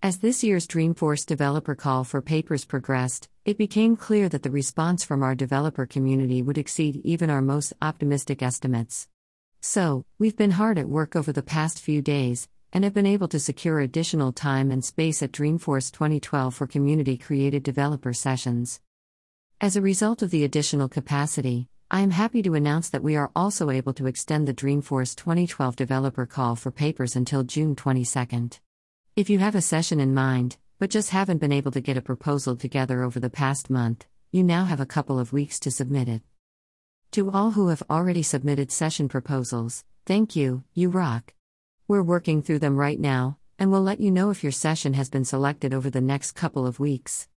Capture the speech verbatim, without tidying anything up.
As this year's Dreamforce developer call for papers progressed, it became clear that the response from our developer community would exceed even our most optimistic estimates. So, we've been hard at work over the past few days, and have been able to secure additional time and space at Dreamforce twenty twelve for community-created developer sessions. As a result of the additional capacity, I am happy to announce that we are also able to extend the Dreamforce twenty twelve developer call for papers until June twenty-second. If you have a session in mind, but just haven't been able to get a proposal together over the past month, you now have a couple of weeks to submit it. To all who have already submitted session proposals, thank you, you rock. We're working through them right now, and we'll let you know if your session has been selected over the next couple of weeks.